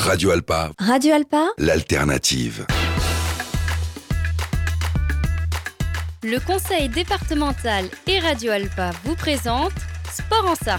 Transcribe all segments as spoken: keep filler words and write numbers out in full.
Radio Alpa, Radio Alpa, l'alternative. Le conseil départemental et Radio Alpa vous présente Sport en Sarthe.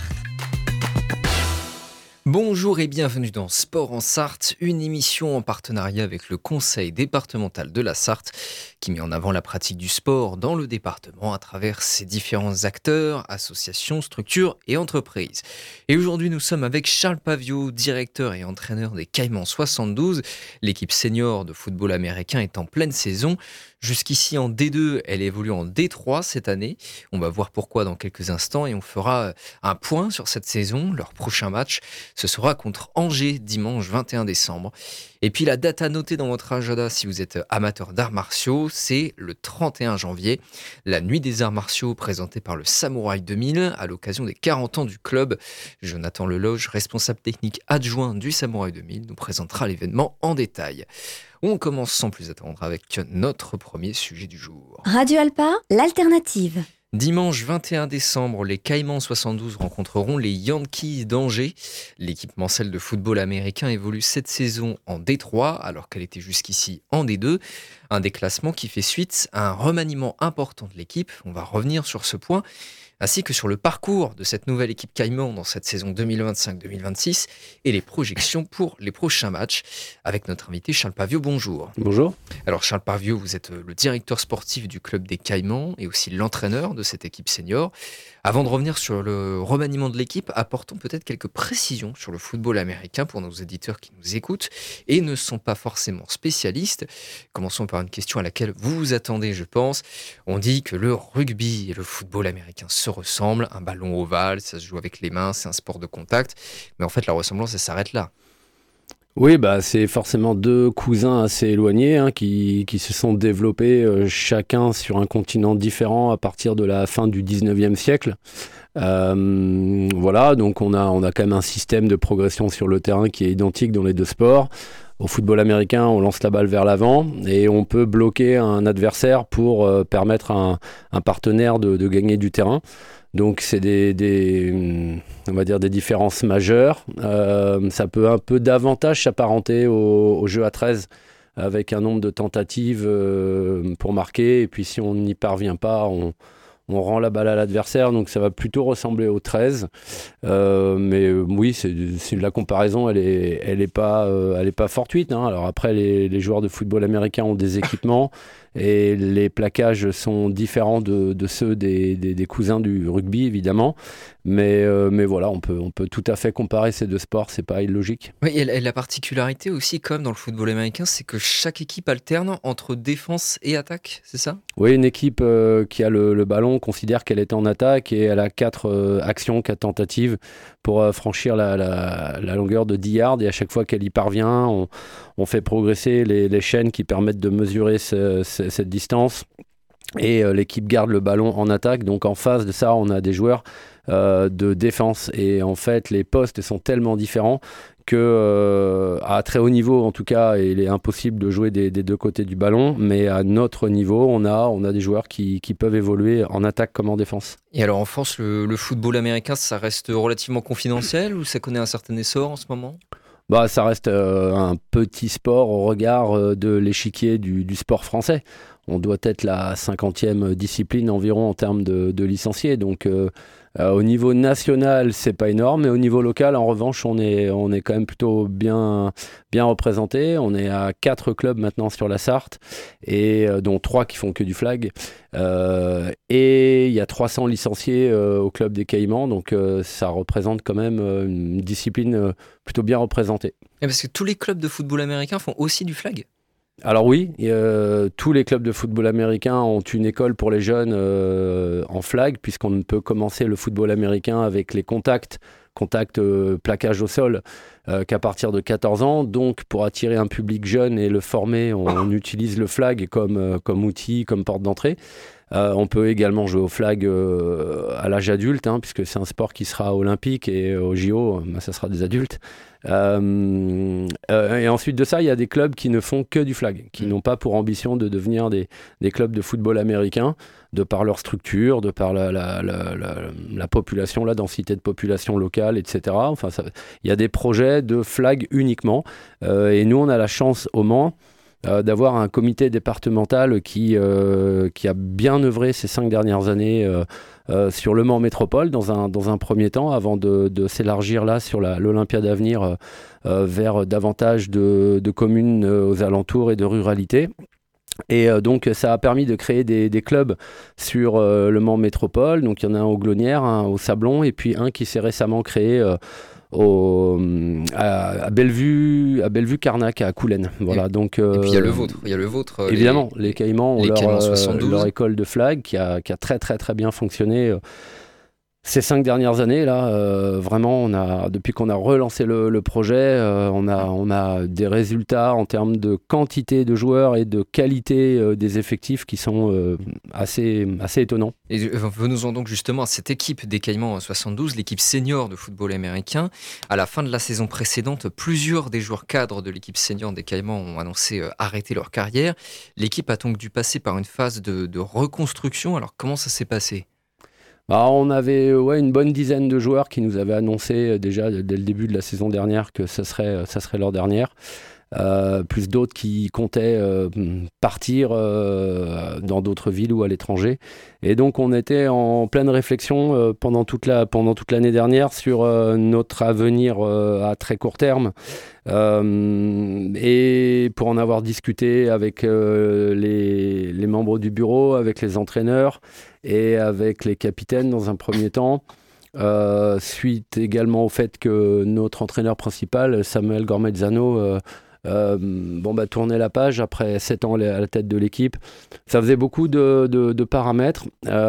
Bonjour et bienvenue dans Sport en Sarthe, une émission en partenariat avec le conseil départemental de la Sarthe qui met en avant la pratique du sport dans le département à travers ses différents acteurs, associations, structures et entreprises. Et aujourd'hui, nous sommes avec Charles Paviot, directeur et entraîneur des Caïmans soixante-douze. L'équipe senior de football américain est en pleine saison. Jusqu'ici en D deux, elle évolue en D trois cette année. On va voir pourquoi dans quelques instants et on fera un point sur cette saison. Leur prochain match, ce sera contre Angers dimanche vingt et un décembre. Et puis la date à noter dans votre agenda si vous êtes amateur d'arts martiaux, c'est le trente et un janvier, la nuit des arts martiaux présentée par le Samouraï deux mille à l'occasion des quarante ans du club. Jonathan Leloge, responsable technique adjoint du Samouraï deux mille, nous présentera l'événement en détail. On commence sans plus attendre avec notre premier sujet du jour. Radio Alpa, l'alternative. Dimanche vingt et un décembre, les Caïmans soixante-douze rencontreront les Yankees d'Angers. L'équipe mancelle de football américain évolue cette saison en D trois, alors qu'elle était jusqu'ici en D deux. Un déclassement qui fait suite à un remaniement important de l'équipe. On va revenir sur ce point, ainsi que sur le parcours de cette nouvelle équipe Caïman dans cette saison deux mille vingt-cinq deux mille vingt-six et les projections pour les prochains matchs avec notre invité Charles Paviot. Bonjour. Bonjour. Alors Charles Paviot, vous êtes le directeur sportif du club des Caïmans et aussi l'entraîneur de cette équipe senior. Avant de revenir sur le remaniement de l'équipe, apportons peut-être quelques précisions sur le football américain pour nos éditeurs qui nous écoutent et ne sont pas forcément spécialistes. Commençons par une question à laquelle vous vous attendez, je pense. On dit que le rugby et le football américain se ressemblent. Un ballon ovale, ça se joue avec les mains, c'est un sport de contact. Mais en fait, la ressemblance, elle s'arrête là. Oui, bah, c'est forcément deux cousins assez éloignés hein, qui, qui se sont développés euh, chacun sur un continent différent à partir de la fin du dix-neuvième siècle. Euh, voilà, donc on a, on a quand même un système de progression sur le terrain qui est identique dans les deux sports. Au football américain, on lance la balle vers l'avant et on peut bloquer un adversaire pour euh, permettre à un, un partenaire de, de gagner du terrain. Donc c'est des, des, on va dire des différences majeures. Euh, ça peut un peu davantage s'apparenter au, au jeu à treize avec un nombre de tentatives euh, pour marquer. Et puis si on n'y parvient pas, on, on rend la balle à l'adversaire. Donc ça va plutôt ressembler au treize. Euh, mais euh, oui, c'est, c'est, la comparaison, elle est, elle est pas, euh, elle est pas fortuite. Hein. Alors après, les, les joueurs de football américain ont des équipements. Et les plaquages sont différents de, de ceux des, des, des cousins du rugby, évidemment. Mais, euh, mais voilà, on peut, on peut tout à fait comparer ces deux sports, c'est pas illogique. Oui, et la particularité aussi, comme dans le football américain, c'est que chaque équipe alterne entre défense et attaque, c'est ça ? Oui, une équipe euh, qui a le, le ballon considère qu'elle est en attaque et elle a quatre euh, actions, quatre tentatives pour euh, franchir la, la, la longueur de dix yards. Et à chaque fois qu'elle y parvient, on, on fait progresser les, les chaînes qui permettent de mesurer ce, ce, cette distance. Et euh, l'équipe garde le ballon en attaque. Donc en face de ça, on a des joueurs euh, de défense. Et en fait, les postes sont tellement différents que euh, à très haut niveau, en tout cas, il est impossible de jouer des, des deux côtés du ballon. Mais à notre niveau, on a, on a des joueurs qui, qui peuvent évoluer en attaque comme en défense. Et alors en France, le, le football américain, ça reste relativement confidentiel ou ça connaît un certain essor en ce moment ? Bah, ça reste euh, un petit sport au regard euh, de l'échiquier du, du sport français. On doit être la cinquantième discipline environ en termes de, de licenciés. Donc euh, euh, au niveau national, c'est pas énorme, mais au niveau local, en revanche, on est, on est quand même plutôt bien, bien représenté. On est à quatre clubs maintenant sur la Sarthe, et, euh, dont trois qui font que du flag. Euh, et il y a trois cents licenciés euh, au club des Caïmans, donc euh, ça représente quand même euh, une discipline euh, plutôt bien représentée. Et parce que tous les clubs de football américain font aussi du flag ? Alors oui, euh, tous les clubs de football américain ont une école pour les jeunes euh, en flag, puisqu'on ne peut commencer le football américain avec les contacts, contacts euh, plaquage au sol, euh, qu'à partir de quatorze ans. Donc pour attirer un public jeune et le former, on, on utilise le flag comme, euh, comme outil, comme porte d'entrée. Euh, on peut également jouer au flag euh, à l'âge adulte, hein, puisque c'est un sport qui sera olympique et au J O, bah, ça sera des adultes. Euh, euh, et ensuite de ça, il y a des clubs qui ne font que du flag, qui mmh. n'ont pas pour ambition de devenir des, des clubs de football américain, de par leur structure, de par la, la, la, la, la population, la densité de population locale, et cetera. Enfin, ça, il y a des projets de flag uniquement. Euh, et nous, on a la chance au Mans Euh, d'avoir un comité départemental qui, euh, qui a bien œuvré ces cinq dernières années euh, euh, sur le Mans Métropole dans un, dans un premier temps, avant de, de s'élargir là sur la, l'Olympia d'avenir euh, euh, vers davantage de, de communes euh, aux alentours et de ruralité. Et euh, donc ça a permis de créer des, des clubs sur euh, le Mans Métropole. Donc il y en a un au Glonnière, un au Sablon, et puis un qui s'est récemment créé euh, Au, à, à Bellevue, à Bellevue-Carnac, à Coulennes. Voilà, et, donc, euh, et puis il y a le vôtre. Il y a le vôtre évidemment, les, les Caïmans ont les leur, Caïmans euh, leur école de flag qui a, qui a très très très bien fonctionné. Euh, Ces cinq dernières années, là, euh, vraiment, on a, depuis qu'on a relancé le, le projet, euh, on, a, on a des résultats en termes de quantité de joueurs et de qualité euh, des effectifs qui sont euh, assez, assez étonnants. Et venons-en donc justement à cette équipe des Caïmans soixante-douze, l'équipe senior de football américain. À la fin de la saison précédente, plusieurs des joueurs cadres de l'équipe senior des Caïmans ont annoncé euh, arrêter leur carrière. L'équipe a donc dû passer par une phase de, de reconstruction. Alors comment ça s'est passé ? Bah, on avait ouais, une bonne dizaine de joueurs qui nous avaient annoncé euh, déjà dès le début de la saison dernière que ça serait, ça serait leur dernière. Euh, plus d'autres qui comptaient euh, partir euh, dans d'autres villes ou à l'étranger. Et donc on était en pleine réflexion euh, pendant, toute la, pendant toute l'année dernière sur euh, notre avenir euh, à très court terme. Euh, et pour en avoir discuté avec euh, les, les membres du bureau, avec les entraîneurs et avec les capitaines dans un premier temps, euh, suite également au fait que notre entraîneur principal, Samuel Gormezzano, euh, Euh, bon bah tourner la page après sept ans à la tête de l'équipe, ça faisait beaucoup de, de, de paramètres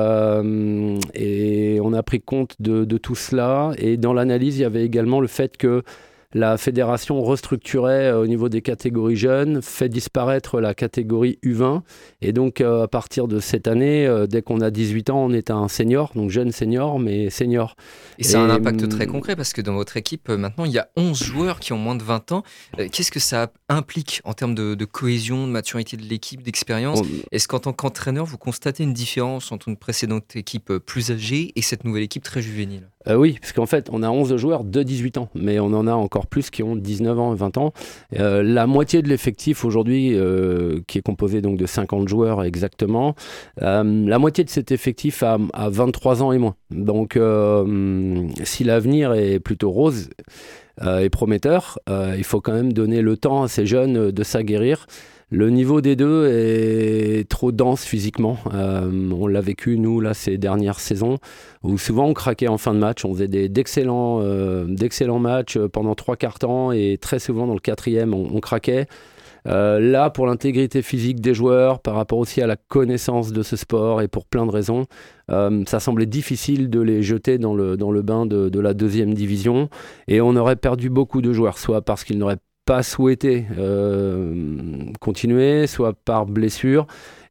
euh, et on a pris compte de, de tout cela. Et dans l'analyse, il y avait également le fait que la fédération restructurait euh, au niveau des catégories jeunes, fait disparaître la catégorie U vingt. Et donc, euh, à partir de cette année, euh, dès qu'on a dix-huit ans, on est un senior, donc jeune senior, mais senior. Et ça a un impact très concret parce que dans votre équipe, maintenant, il y a onze joueurs qui ont moins de vingt ans. Qu'est-ce que ça implique en termes de, de cohésion, de maturité de l'équipe, d'expérience ? on... Est-ce qu'en tant qu'entraîneur, vous constatez une différence entre une précédente équipe plus âgée et cette nouvelle équipe très juvénile ? Euh, oui, parce qu'en fait, on a onze joueurs de dix-huit ans, mais on en a encore plus qui ont dix-neuf ans et vingt ans. Euh, la moitié de l'effectif aujourd'hui, euh, qui est composé donc de cinquante joueurs exactement, euh, la moitié de cet effectif a, a vingt-trois ans et moins. Donc, euh, si l'avenir est plutôt rose euh, et prometteur, euh, il faut quand même donner le temps à ces jeunes de s'aguerrir. Le niveau des deux est trop dense physiquement. Euh, on l'a vécu, nous, là, ces dernières saisons, où souvent on craquait en fin de match. On faisait des, d'excellents, euh, d'excellents matchs pendant trois quarts temps et très souvent dans le quatrième, on, on craquait. Euh, là, pour l'intégrité physique des joueurs, par rapport aussi à la connaissance de ce sport et pour plein de raisons, euh, ça semblait difficile de les jeter dans le, dans le bain de, de la deuxième division. Et on aurait perdu beaucoup de joueurs, soit parce qu'ils n'auraient pas souhaité euh, continuer, soit par blessure,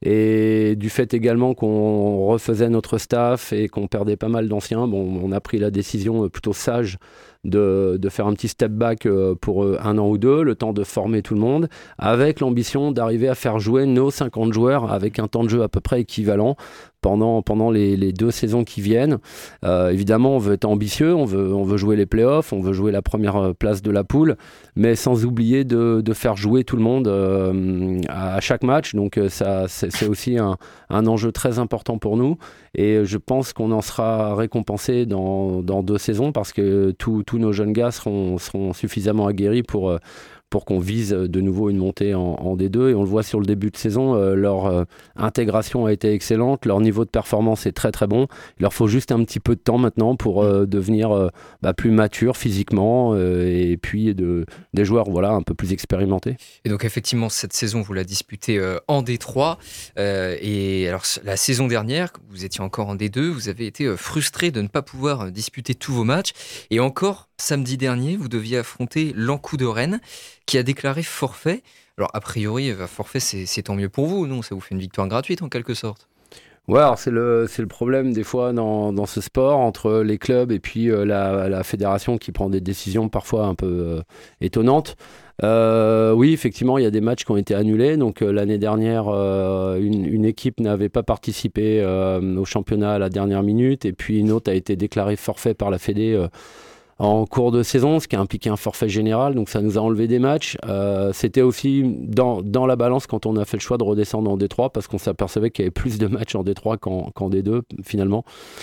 et du fait également qu'on refaisait notre staff et qu'on perdait pas mal d'anciens, bon, on a pris la décision plutôt sage de, de faire un petit step back pour un an ou deux, le temps de former tout le monde, avec l'ambition d'arriver à faire jouer nos cinquante joueurs avec un temps de jeu à peu près équivalent pendant, pendant les, les deux saisons qui viennent. Euh, évidemment, on veut être ambitieux, on veut, on veut jouer les playoffs, on veut jouer la première place de la poule, mais sans oublier de, de faire jouer tout le monde euh, à chaque match. Donc ça, c'est, c'est aussi un, un enjeu très important pour nous. Et je pense qu'on en sera récompensé dans, dans deux saisons parce que tous nos jeunes gars seront, seront suffisamment aguerris pour... pour qu'on vise de nouveau une montée en, en D deux. Et on le voit sur le début de saison, euh, leur euh, intégration a été excellente, leur niveau de performance est très très bon. Il leur faut juste un petit peu de temps maintenant pour euh, devenir euh, bah, plus matures physiquement euh, et puis de, des joueurs voilà, un peu plus expérimentés. Et donc effectivement, cette saison, vous la disputez euh, en D trois. Euh, et alors la saison dernière, vous étiez encore en D deux, vous avez été euh, frustré de ne pas pouvoir euh, disputer tous vos matchs. Et encore, samedi dernier, vous deviez affronter l'Ankou de Rennes, qui a déclaré forfait. Alors, a priori, forfait, c'est, c'est tant mieux pour vous, non ? Ça vous fait une victoire gratuite, en quelque sorte ? Ouais, alors c'est le, c'est le problème des fois dans, dans ce sport entre les clubs et puis euh, la, la fédération qui prend des décisions parfois un peu euh, étonnantes. Euh, oui, effectivement, il y a des matchs qui ont été annulés. Donc euh, l'année dernière, euh, une, une équipe n'avait pas participé euh, au championnat à la dernière minute et puis une autre a été déclarée forfait par la Fédé euh, en cours de saison, ce qui a impliqué un forfait général, donc ça nous a enlevé des matchs. Euh, c'était aussi dans, dans la balance quand on a fait le choix de redescendre en D trois, parce qu'on s'apercevait qu'il y avait plus de matchs en D trois qu'en, qu'en D deux, finalement.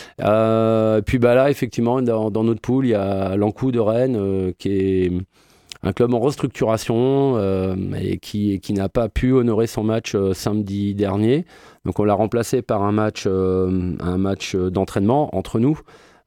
Euh, puis bah là, effectivement, dans, dans notre pool, il y a l'Ankou de Rennes, euh, qui est un club en restructuration euh, et qui, qui n'a pas pu honorer son match euh, samedi dernier. Donc on l'a remplacé par un match, euh, un match d'entraînement entre nous,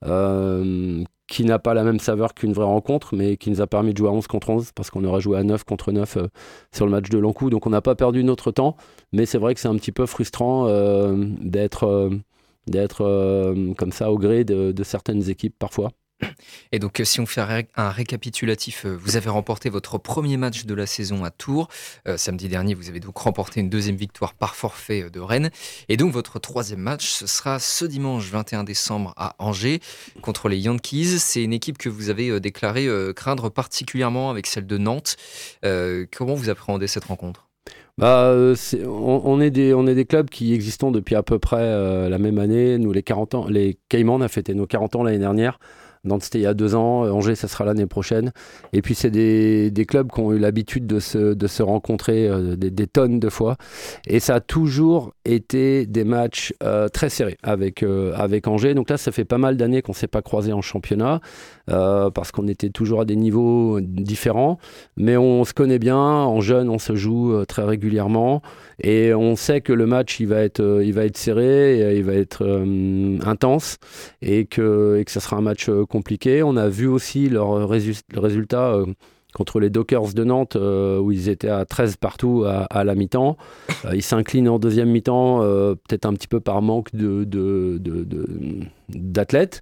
euh, qui n'a pas la même saveur qu'une vraie rencontre, mais qui nous a permis de jouer à onze contre onze, parce qu'on aurait joué à neuf contre neuf euh, sur le match de Lankou. Donc on n'a pas perdu notre temps, mais c'est vrai que c'est un petit peu frustrant euh, d'être, euh, d'être euh, comme ça au gré de, de certaines équipes parfois. Et donc, si on fait un, ré- un récapitulatif, vous avez remporté votre premier match de la saison à Tours. Euh, samedi dernier, vous avez donc remporté une deuxième victoire par forfait de Rennes. Et donc, votre troisième match, ce sera ce dimanche vingt et un décembre à Angers contre les Yankees. C'est une équipe que vous avez déclaré euh, craindre particulièrement avec celle de Nantes. Euh, comment vous appréhendez cette rencontre ? Bah, c'est, on, on, est des, on est des clubs qui existent depuis à peu près euh, la même année. Nous, les quarante ans, les Caïmans, on a fêté nos quarante ans l'année dernière. Nantes, c'était il y a deux ans. Angers, ça sera l'année prochaine. Et puis, c'est des, des clubs qui ont eu l'habitude de se, de se rencontrer euh, des, des tonnes de fois. Et ça a toujours été des matchs euh, très serrés avec, euh, avec Angers. Donc là, ça fait pas mal d'années qu'on ne s'est pas croisés en championnat euh, parce qu'on était toujours à des niveaux différents. Mais on se connaît bien. En jeune, on se joue euh, très régulièrement. Et on sait que le match, il va être, euh, il va être serré, et, il va être euh, intense et que, et que ça sera un match euh, compliqué. On a vu aussi leur résu- résultat euh, contre les Dockers de Nantes euh, où ils étaient à treize partout à, à la mi-temps. Euh, ils s'inclinent en deuxième mi-temps, euh, peut-être un petit peu par manque de, de, de, de, d'athlètes.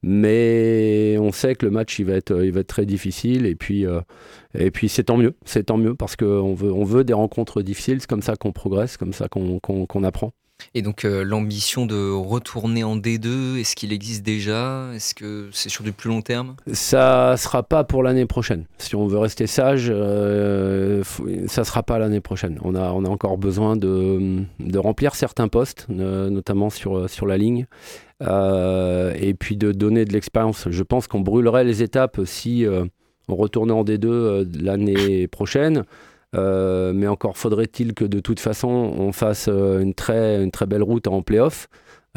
Mais on sait que le match il va être, il va être très difficile et puis, euh, et puis c'est tant mieux, c'est tant mieux parce qu'on veut, on veut des rencontres difficiles, c'est comme ça qu'on progresse, comme ça qu'on, qu'on, qu'on apprend. Et donc euh, l'ambition de retourner en D deux, est-ce qu'il existe déjà ? Est-ce que c'est sur du plus long terme ? Ça ne sera pas pour l'année prochaine. Si on veut rester sage, euh, faut, ça ne sera pas l'année prochaine. On a, on a encore besoin de, de remplir certains postes, euh, notamment sur, sur la ligne. Euh, et puis de donner de l'expérience. Je pense qu'on brûlerait les étapes si euh, on retournait en D deux euh, l'année prochaine. Euh, mais encore faudrait-il que de toute façon on fasse euh, une, très, une très belle route en play-off.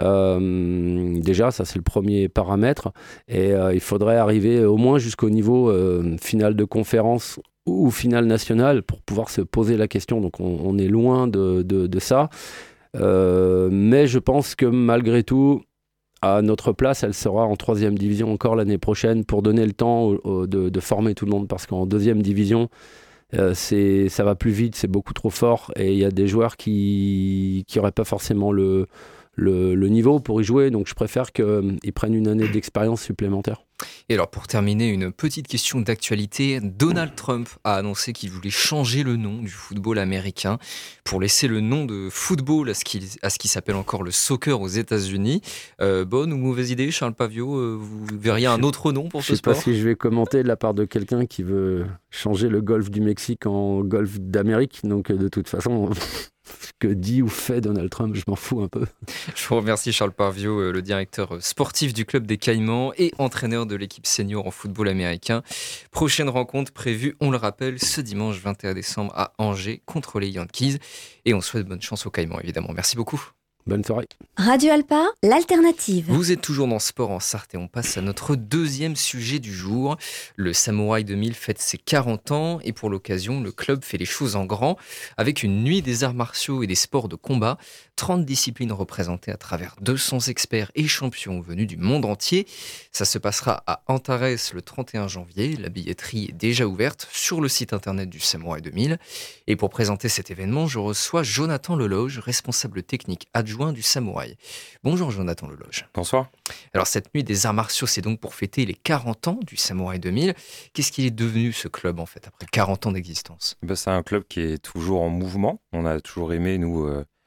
Euh, déjà, ça c'est le premier paramètre. Et euh, il faudrait arriver au moins jusqu'au niveau euh, final de conférence ou finale nationale pour pouvoir se poser la question. Donc on, on est loin de, de, de ça. Euh, mais je pense que malgré tout, à notre place, elle sera en troisième division encore l'année prochaine pour donner le temps au, au, de, de former tout le monde. Parce qu'en deuxième division, euh, c'est, ça va plus vite, c'est beaucoup trop fort. Et il y a des joueurs qui n'auraient pas forcément le, le, le niveau pour y jouer. Donc je préfère qu'ils euh, prennent une année d'expérience supplémentaire. Et alors pour terminer, une petite question d'actualité. Donald Trump a annoncé qu'il voulait changer le nom du football américain pour laisser le nom de football à ce qui, à ce qui s'appelle encore le soccer aux États-Unis. Euh, bonne ou mauvaise idée, Charles Pavio, euh, vous verriez un autre nom pour ce sport ? Je ne sais pas si je vais commenter de la part de quelqu'un qui veut changer le golfe du Mexique en golfe d'Amérique. Donc de toute façon... Ce que dit ou fait Donald Trump, je m'en fous un peu. Je vous remercie Charles Parvio, le directeur sportif du club des Caïmans et entraîneur de l'équipe senior en football américain. Prochaine rencontre prévue, on le rappelle, ce dimanche vingt et un décembre à Angers contre les Yankees. Et on souhaite bonne chance aux Caïmans, évidemment. Merci beaucoup. Bonne soirée. Radio Alpa, l'alternative. Vous êtes toujours dans Sport en Sarthe et on passe à notre deuxième sujet du jour. Le Samouraï deux mille fête ses quarante ans et pour l'occasion, le club fait les choses en grand avec une nuit des arts martiaux et des sports de combat. trente disciplines représentées à travers deux cents experts et champions venus du monde entier. Ça se passera à Antares le trente et un janvier. La billetterie est déjà ouverte sur le site internet du Samouraï deux mille. Et pour présenter cet événement, je reçois Jonathan Leloge, responsable technique adjoint du Samouraï. Bonjour Jonathan Leloge. Bonsoir. Alors cette nuit des arts martiaux, c'est donc pour fêter les quarante ans du Samouraï deux mille. Qu'est-ce qu'il est devenu ce club en fait, après quarante ans d'existence ? Ben, c'est un club qui est toujours en mouvement. On a toujours aimé, nous, euh,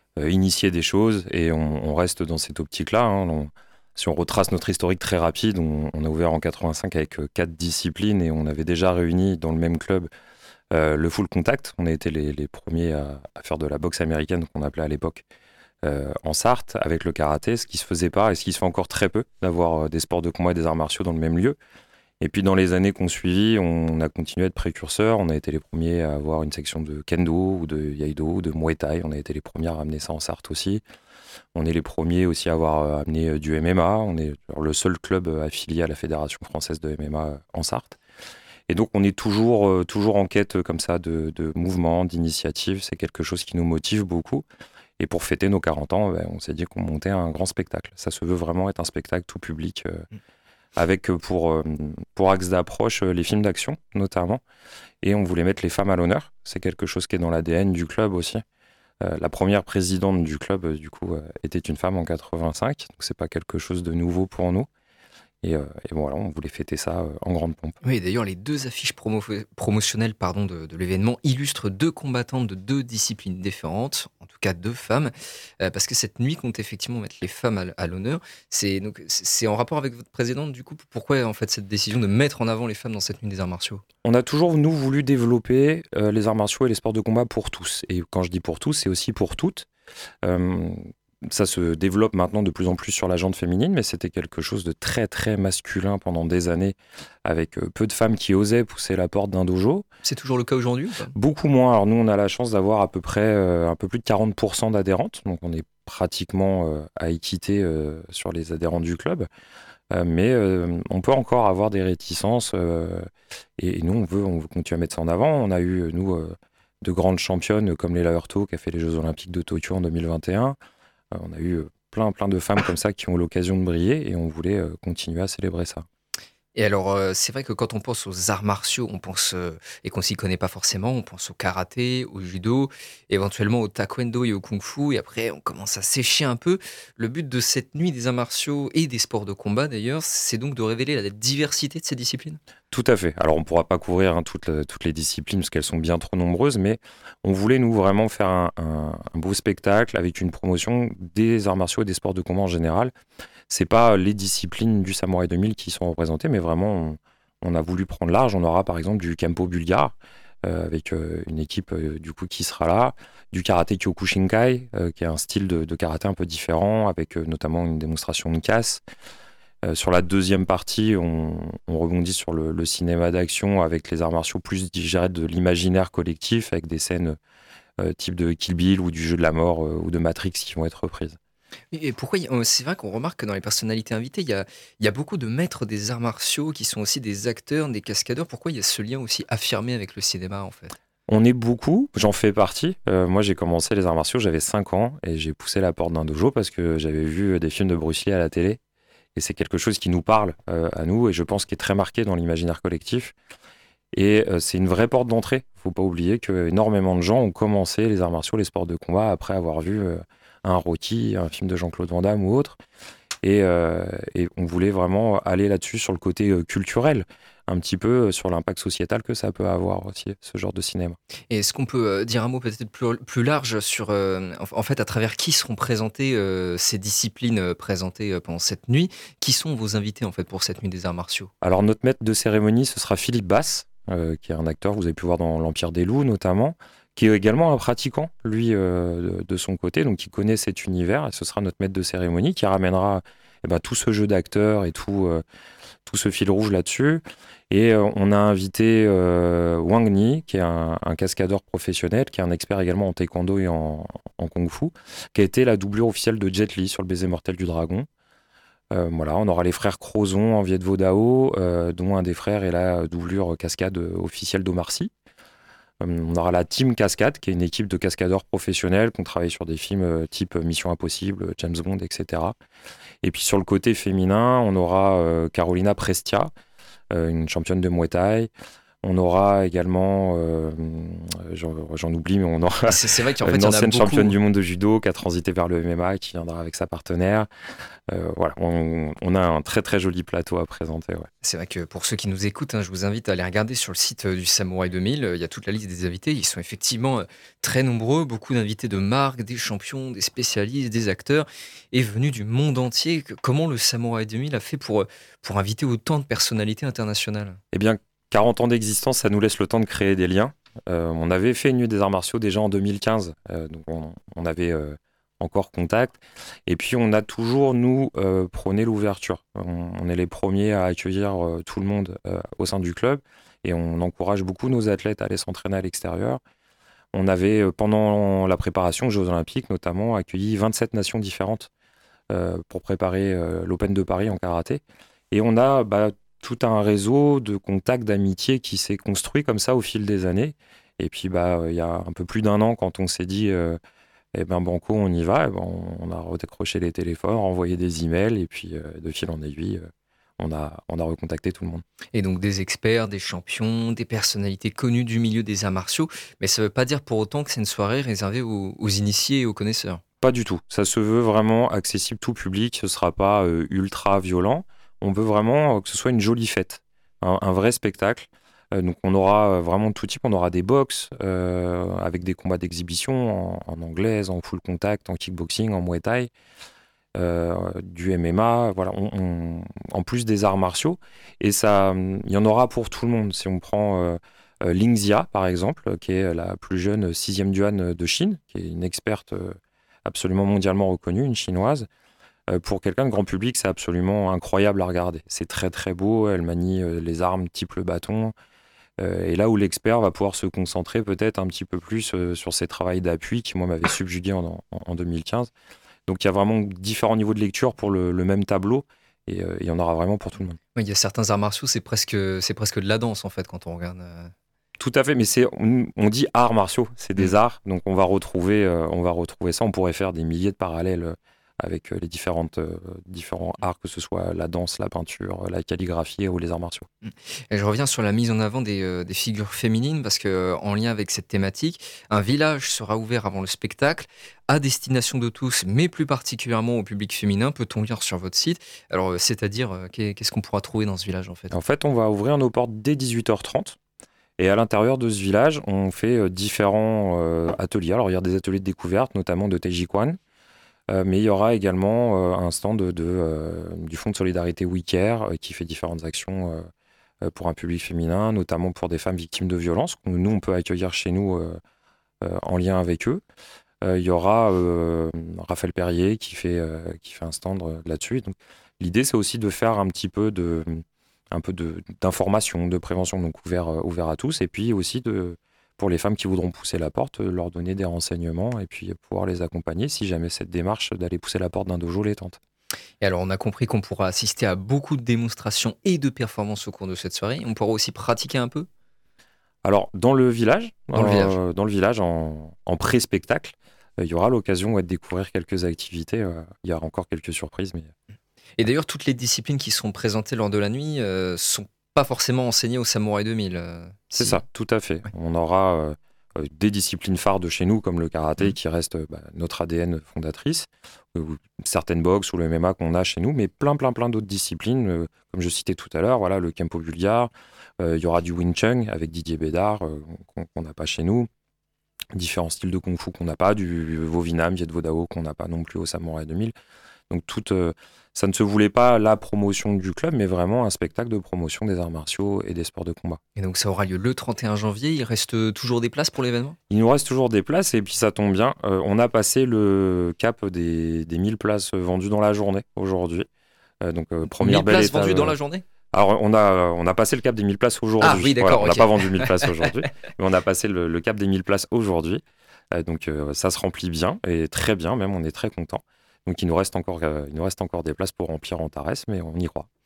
euh, initier des choses et on, on reste dans cette optique-là. Hein. On, si on retrace notre historique très rapide, on, on a ouvert en quatre-vingt-cinq avec euh, quatre disciplines et on avait déjà réuni dans le même club euh, le full contact. On a été les, les premiers à, à faire de la boxe américaine qu'on appelait à l'époque euh, en Sarthe avec le karaté, ce qui se faisait pas et ce qui se fait encore très peu, d'avoir euh, des sports de combat et des arts martiaux dans le même lieu. Et puis dans les années qu'on suivi, on a continué à être précurseurs. On a été les premiers à avoir une section de kendo ou de iaido ou de muay thai. On a été les premiers à ramener ça en Sarthe aussi. On est les premiers aussi à avoir amené du M M A. On est le seul club affilié à la Fédération française de M M A en Sarthe. Et donc on est toujours, toujours en quête comme ça de, de mouvements, d'initiatives. C'est quelque chose qui nous motive beaucoup. Et pour fêter nos quarante ans, ben, on s'est dit qu'on montait un grand spectacle. Ça se veut vraiment être un spectacle tout public. Euh, avec pour, pour axe d'approche les films d'action notamment, et on voulait mettre les femmes à l'honneur. C'est quelque chose qui est dans l'A D N du club aussi. Euh, la première présidente du club, euh, du coup, euh, était une femme en quatre-vingt-cinq, donc c'est pas quelque chose de nouveau pour nous. Et, euh, et bon, voilà, on voulait fêter ça euh, en grande pompe. Oui, d'ailleurs, les deux affiches promo- promotionnelles pardon, de, de l'événement illustrent deux combattantes de deux disciplines différentes, en tout cas deux femmes, euh, parce que cette nuit compte effectivement mettre les femmes à, à l'honneur. C'est, donc, c'est, c'est en rapport avec votre présidente, du coup, pourquoi en fait cette décision de mettre en avant les femmes dans cette nuit des arts martiaux ? On a toujours, nous, voulu développer euh, les arts martiaux et les sports de combat pour tous. Et quand je dis pour tous, c'est aussi pour toutes. Euh, Ça se développe maintenant de plus en plus sur la gente féminine, mais c'était quelque chose de très très masculin pendant des années, avec peu de femmes qui osaient pousser la porte d'un dojo. C'est toujours le cas aujourd'hui ou pas ? Beaucoup moins. Alors nous, on a la chance d'avoir à peu près euh, un peu plus de quarante pour cent d'adhérentes, donc on est pratiquement euh, à équité euh, sur les adhérents du club. Euh, mais euh, on peut encore avoir des réticences, euh, et, et nous, on veut, on veut continuer à mettre ça en avant. On a eu, nous, euh, de grandes championnes comme Leila Hurto, qui a fait les Jeux Olympiques de Tokyo en deux mille vingt et un. On a eu plein, plein de femmes comme ça qui ont eu l'occasion de briller et on voulait continuer à célébrer ça. Et alors, euh, c'est vrai que quand on pense aux arts martiaux, on pense, euh, et qu'on s'y connaît pas forcément, on pense au karaté, au judo, éventuellement au taekwondo et au kung-fu, et après on commence à sécher un peu. Le but de cette nuit des arts martiaux et des sports de combat d'ailleurs, c'est donc de révéler la diversité de ces disciplines ? Tout à fait. Alors on ne pourra pas couvrir hein, toutes, toutes les disciplines parce qu'elles sont bien trop nombreuses, mais on voulait nous vraiment faire un, un, un beau spectacle avec une promotion des arts martiaux et des sports de combat en général. C'est pas les disciplines du Samouraï deux mille qui sont représentées, mais vraiment on, on a voulu prendre large. On aura par exemple du Kempo bulgare euh, avec euh, une équipe euh, du coup qui sera là, du karaté Kyokushinkai euh, qui est un style de, de karaté un peu différent avec euh, notamment une démonstration de casse. Euh, sur la deuxième partie, on, on rebondit sur le, le cinéma d'action avec les arts martiaux plus, je dirais, de l'imaginaire collectif avec des scènes euh, type de Kill Bill ou du Jeu de la mort euh, ou de Matrix qui vont être reprises. Et pourquoi c'est vrai qu'on remarque que dans les personnalités invitées, il y a, il y a beaucoup de maîtres des arts martiaux qui sont aussi des acteurs, des cascadeurs. Pourquoi il y a ce lien aussi affirmé avec le cinéma en fait ? On est beaucoup, j'en fais partie. Euh, moi, j'ai commencé les arts martiaux, j'avais cinq ans et j'ai poussé la porte d'un dojo parce que j'avais vu des films de Bruce Lee à la télé. Et c'est quelque chose qui nous parle euh, à nous et je pense qui est très marqué dans l'imaginaire collectif. Et euh, c'est une vraie porte d'entrée. Il ne faut pas oublier qu'énormément de gens ont commencé les arts martiaux, les sports de combat après avoir vu euh, un Rocky, un film de Jean-Claude Van Damme ou autre. Et, euh, et on voulait vraiment aller là-dessus sur le côté euh, culturel, un petit peu sur l'impact sociétal que ça peut avoir aussi, ce genre de cinéma. Et est-ce qu'on peut euh, dire un mot peut-être plus, plus large sur, euh, en, en fait, à travers qui seront présentées euh, ces disciplines euh, présentées euh, pendant cette nuit ? Qui sont vos invités en fait pour cette nuit des arts martiaux ? Alors notre maître de cérémonie, ce sera Philippe Bass, euh, qui est un acteur, vous avez pu voir dans l'Empire des Loups notamment, qui est également un pratiquant, lui, euh, de, de son côté, donc qui connaît cet univers, et ce sera notre maître de cérémonie qui ramènera eh ben, tout ce jeu d'acteurs et tout, euh, tout ce fil rouge là-dessus. Et euh, on a invité euh, Wang Ni, qui est un, un cascadeur professionnel, qui est un expert également en taekwondo et en, en kung-fu, qui a été la doublure officielle de Jet Li sur le baiser mortel du dragon. Euh, voilà, on aura les frères Crozon en Viet Vo Dao, euh, dont un des frères est la doublure cascade officielle d'Omar Sy. On aura la Team Cascade, qui est une équipe de cascadeurs professionnels qui ont travaillé sur des films type Mission Impossible, James Bond, et cetera. Et puis sur le côté féminin, on aura euh, Carolina Prestia, euh, une championne de Muay Thai. On aura également euh, j'en, j'en oublie, mais on aura c'est, c'est vrai qu'en fait, une il y en a ancienne beaucoup. championne du monde de judo qui a transité vers le M M A, qui viendra avec sa partenaire. Euh, voilà, on, on a un très très joli plateau à présenter. Ouais. C'est vrai que pour ceux qui nous écoutent, hein, je vous invite à aller regarder sur le site du Samouraï deux mille. Il y a toute la liste des invités. Ils sont effectivement très nombreux. Beaucoup d'invités de marques, des champions, des spécialistes, des acteurs et venus du monde entier. Comment le Samouraï deux mille a fait pour, pour inviter autant de personnalités internationales ? Eh bien, quarante ans d'existence, ça nous laisse le temps de créer des liens. Euh, on avait fait une nuit des arts martiaux déjà en deux mille quinze. Euh, donc on, on avait... Euh, encore contact. Et puis, on a toujours, nous, euh, prôné l'ouverture. On, on est les premiers à accueillir euh, tout le monde euh, au sein du club et on encourage beaucoup nos athlètes à aller s'entraîner à l'extérieur. On avait, euh, pendant la préparation aux Jeux Olympiques, notamment, accueilli vingt-sept nations différentes euh, pour préparer euh, l'Open de Paris en karaté. Et on a bah, tout un réseau de contacts, d'amitié qui s'est construit comme ça au fil des années. Et puis, bah, il y a un peu plus d'un an, quand on s'est dit... Euh, Eh ben banco, on y va. Eh ben, on a redécroché les téléphones, envoyé des emails et puis euh, de fil en aiguille, euh, on a on a recontacté tout le monde. Et donc des experts, des champions, des personnalités connues du milieu des arts martiaux. Mais ça ne veut pas dire pour autant que c'est une soirée réservée aux, aux initiés et aux connaisseurs. Pas du tout. Ça se veut vraiment accessible tout public. Ce sera pas euh, ultra violent. On veut vraiment que ce soit une jolie fête, un, un vrai spectacle. Euh, donc on aura vraiment tout type, on aura des box euh, avec des combats d'exhibition en, en anglaise, en full contact, en kickboxing, en muay thai, euh, du M M A, voilà, on, on, en plus des arts martiaux. Et ça, il y en aura pour tout le monde. Si on prend euh, euh, Ling Xia, par exemple, qui est la plus jeune sixième duan de Chine, qui est une experte euh, absolument mondialement reconnue, une chinoise. Euh, pour quelqu'un de grand public, c'est absolument incroyable à regarder. C'est très très beau, elle manie euh, les armes type le bâton. Et là où l'expert va pouvoir se concentrer peut-être un petit peu plus euh, sur ses travaux d'appui qui, moi, m'avaient subjugué en, en, en deux mille quinze. Donc, il y a vraiment différents niveaux de lecture pour le, le même tableau et euh, il y en aura vraiment pour tout le monde. Oui, il y a certains arts martiaux, c'est presque, c'est presque de la danse, en fait, quand on regarde. Euh... Tout à fait, mais c'est, on, on dit arts martiaux, c'est des mmh. arts, donc on va, retrouver, euh, on va retrouver ça. On pourrait faire des milliers de parallèles euh, avec les différentes, euh, différents arts, que ce soit la danse, la peinture, la calligraphie ou les arts martiaux. Et je reviens sur la mise en avant des, euh, des figures féminines, parce qu'en lien avec cette thématique, un village sera ouvert avant le spectacle, à destination de tous, mais plus particulièrement au public féminin, peut-on lire sur votre site. Alors, euh, c'est-à-dire, euh, qu'est-ce qu'on pourra trouver dans ce village, en fait ? En fait, on va ouvrir nos portes dès dix-huit heures trente. Et à l'intérieur de ce village, on fait euh, différents euh, ateliers. Alors, il y a des ateliers de découverte, notamment de Taiji Quan. Euh, mais il y aura également euh, un stand de, de, euh, du Fonds de solidarité WeCare euh, qui fait différentes actions euh, pour un public féminin, notamment pour des femmes victimes de violences, que nous, on peut accueillir chez nous euh, euh, en lien avec eux. Euh, il y aura euh, Raphaël Perrier qui fait, euh, qui fait un stand euh, là-dessus. Donc, l'idée, c'est aussi de faire un petit peu, de, un peu de, d'information, de prévention, donc ouvert, euh, ouvert à tous, et puis aussi de... pour les femmes qui voudront pousser la porte, leur donner des renseignements et puis pouvoir les accompagner si jamais cette démarche d'aller pousser la porte d'un dojo les tente. Et alors, on a compris qu'on pourra assister à beaucoup de démonstrations et de performances au cours de cette soirée. On pourra aussi pratiquer un peu ? Alors, dans le village, dans, euh, le, village. dans le village, en, en pré-spectacle, il euh, y aura l'occasion ouais, de découvrir quelques activités. Euh, il y aura encore quelques surprises. Mais... Et d'ailleurs, toutes les disciplines qui seront présentées lors de la nuit euh, sont pas forcément enseigné au Samouraï deux mille. Euh, c'est si. ça, tout à fait. Ouais. On aura euh, euh, des disciplines phares de chez nous, comme le karaté, mmh. qui reste euh, bah, notre A D N fondatrice, euh, ou certaines boxes ou le M M A qu'on a chez nous, mais plein, plein, plein d'autres disciplines, euh, comme je citais tout à l'heure, voilà, le Kempo bulgare, il euh, y aura du Wing Chun avec Didier Bédard, euh, qu'on n'a pas chez nous, différents styles de Kung Fu qu'on n'a pas, du Vovinam, Viet Vo Dao qu'on n'a pas non plus au Samouraï deux mille. Donc tout, euh, ça ne se voulait pas la promotion du club, mais vraiment un spectacle de promotion des arts martiaux et des sports de combat. Et donc ça aura lieu le trente et un janvier, il reste toujours des places pour l'événement ? Il nous reste toujours des places et puis ça tombe bien, euh, on a passé le cap des, des mille places vendues dans la journée aujourd'hui. Euh, donc euh, première mille belle places étape, vendues euh, dans la journée ? Alors on a, on a passé le cap des mille places aujourd'hui. Ah oui, d'accord. Voilà, on n'a okay. pas vendu mille places aujourd'hui, mais on a passé le, le cap des mille places aujourd'hui. Euh, donc euh, ça se remplit bien et très bien même, on est très content. Donc il nous reste encore, euh, il nous reste encore des places pour remplir Antares, mais on y croit.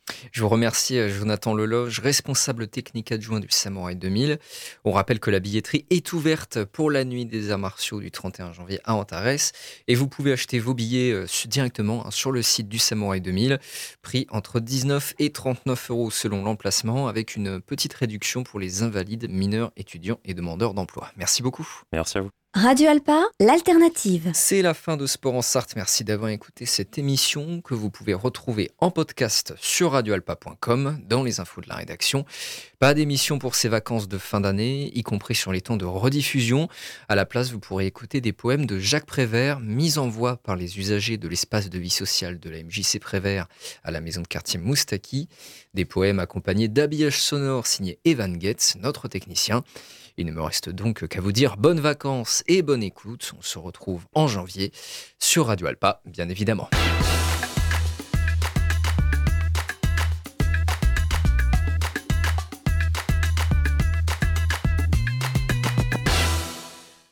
Je vous remercie Jonathan Leloge, responsable technique adjoint du Samouraï deux mille. On rappelle que la billetterie est ouverte pour la nuit des arts martiaux du trente et un janvier à Antares et vous pouvez acheter vos billets directement sur le site du Samouraï deux mille, prix entre dix-neuf et trente-neuf euros selon l'emplacement, avec une petite réduction pour les invalides, mineurs, étudiants et demandeurs d'emploi. Merci beaucoup. Merci à vous. Radio Alpa, l'alternative. C'est la fin de Sport en Sarthe. Merci d'avoir écouté cette émission que vous pouvez retrouver en podcast sur radio alpa point com dans les infos de la rédaction. Pas d'émission pour ces vacances de fin d'année, y compris sur les temps de rediffusion. À la place, vous pourrez écouter des poèmes de Jacques Prévert, mis en voix par les usagers de l'espace de vie sociale de la M J C Prévert à la maison de quartier Moustaki. Des poèmes accompagnés d'habillages sonores signés Evan Getz, notre technicien. Il ne me reste donc qu'à vous dire bonnes vacances et bonne écoute. On se retrouve en janvier sur Radio Alpa, bien évidemment.